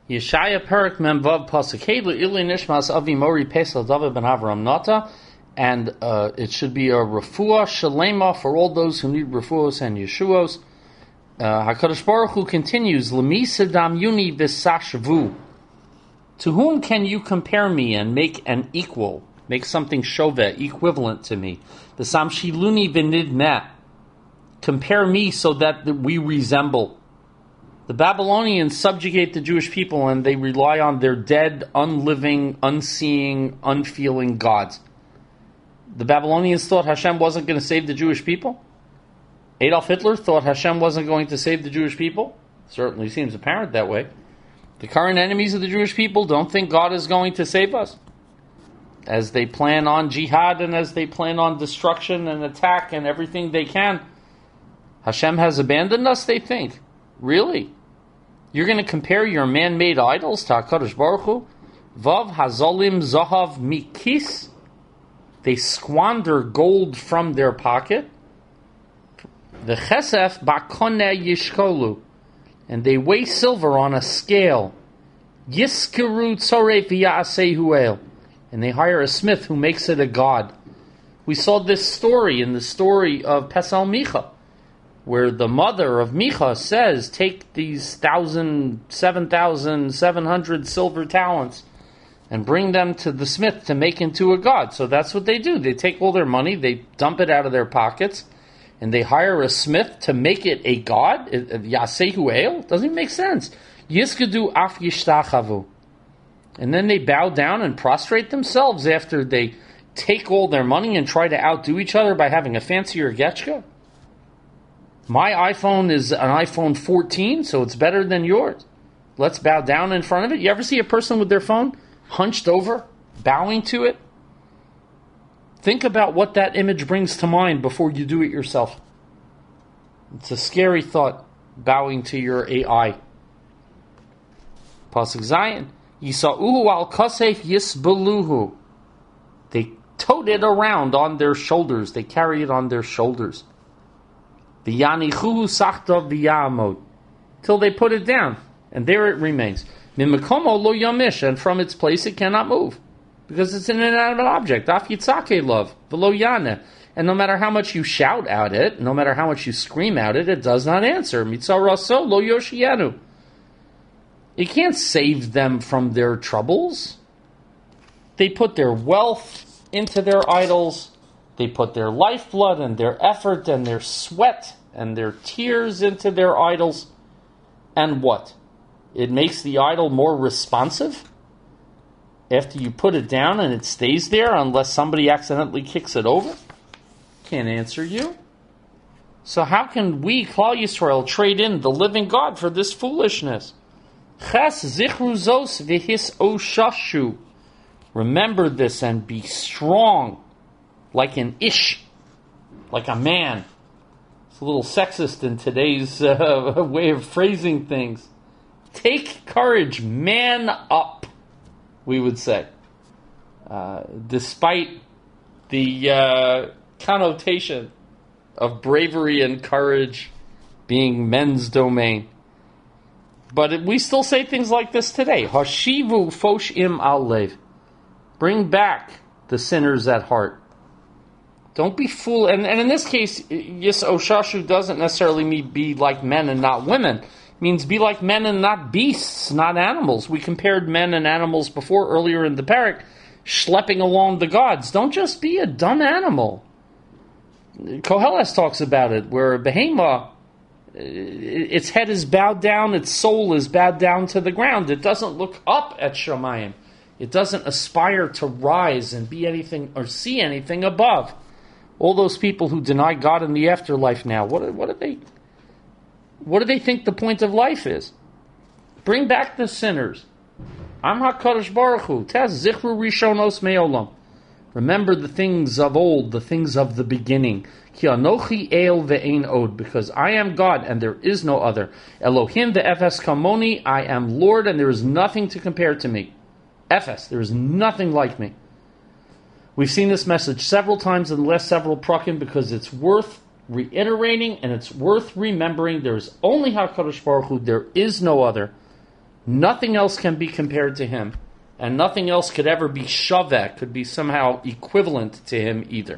Yeshaya Perik Memvav Pasuk Heilu Ili Nishmas Avi Mori Pesel David Ben Avram Nata, and it should be a refuah shalema for all those who need refuahs and yeshuos. HaKadosh Baruch Hu continues, L'mi sedam yuni v'sashvu. To whom can you compare me and make an equal? Make something shove, equivalent to me. The samshiluni v'nidmeh. Compare me so that we resemble. The Babylonians subjugate the Jewish people and they rely on their dead, unliving, unseeing, unfeeling gods. The Babylonians thought Hashem wasn't going to save the Jewish people. Adolf Hitler thought Hashem wasn't going to save the Jewish people. Certainly seems apparent that way. The current enemies of the Jewish people don't think God is going to save us. As they plan on jihad and as they plan on destruction and attack and everything they can, Hashem has abandoned us, they think. Really? You're going to compare your man-made idols to HaKadosh Baruch Hu? Vav hazolim zahav mikis? They squander gold from their pocket. The chesef bakone yishkolu. And they weigh silver on a scale. Yiskiru tzoref v'ya'aseh el. And they hire a smith who makes it a god. We saw this story in the story of Pesel Micha, where the mother of Micha says, take these 7,700 silver talents and bring them to the smith to make into a god. So that's what they do. They take all their money, they dump it out of their pockets, and they hire a smith to make it a god. Yasehu El? Doesn't even make sense. Yiskadu af yishtachavu. And then they bow down and prostrate themselves after they take all their money and try to outdo each other by having a fancier getchka. My iPhone is an iPhone 14, so it's better than yours. Let's bow down in front of it. You ever see a person with their phone hunched over, bowing to it? Think about what that image brings to mind before you do it yourself. It's a scary thought, bowing to your AI. Pasuk Zayin. Yisa'uhu al kasef yisbeluhu. They tote it around on their shoulders. They carry it on their shoulders. V'yanichuhu sachtav v'ya'amod. Till they put it down. And there it remains. Mimakomo lo yamish. And from its place it cannot move. Because it's an inanimate object. Af yitzake love. V'lo yaneh. And no matter how much you shout at it, no matter how much you scream at it, it does not answer. Mitzah raso lo yoshiyanu. You can't save them from their troubles. They put their wealth into their idols. They put their lifeblood and their effort and their sweat and their tears into their idols. And what? It makes the idol more responsive? After you put it down and it stays there unless somebody accidentally kicks it over? Can't answer you. So how can we, Klal Yisrael, trade in the living God for this foolishness? Ches zichru zos v'his oshashu. Remember this and be strong, like an ish, like a man. It's a little sexist in today's way of phrasing things. Take courage, man up, we would say. Despite the connotation of bravery and courage being men's domain. But we still say things like this today. Hashivu foshim al lev. Bring back the sinners at heart. Don't be fooled. And in this case, yes, Oshashu doesn't necessarily mean be like men and not women. It means be like men and not beasts, not animals. We compared men and animals before, earlier in the parak, schlepping along the gods. Don't just be a dumb animal. Koheles talks about it, where Behema, its head is bowed down, its soul is bowed down to the ground. It doesn't look up at Shamayim. It doesn't aspire to rise and be anything or see anything above. All those people who deny God in the afterlife now, what do they think the point of life is? Bring back the sinners. Am HaKadosh Baruch Hu. Taz zichru rishonos me'olam. Remember the things of old, the things of the beginning. Ki anochi el ve'ein od, because I am God and there is no other. Elohim ve'efes kamoni, I am Lord and there is nothing to compare to me. Efes, there is nothing like me. We've seen this message several times in the last several prakim because it's worth reiterating and it's worth remembering. There is only HaKadosh Baruch Hu, there is no other. Nothing else can be compared to him, and nothing else could ever be shaveh, could be somehow equivalent to him either.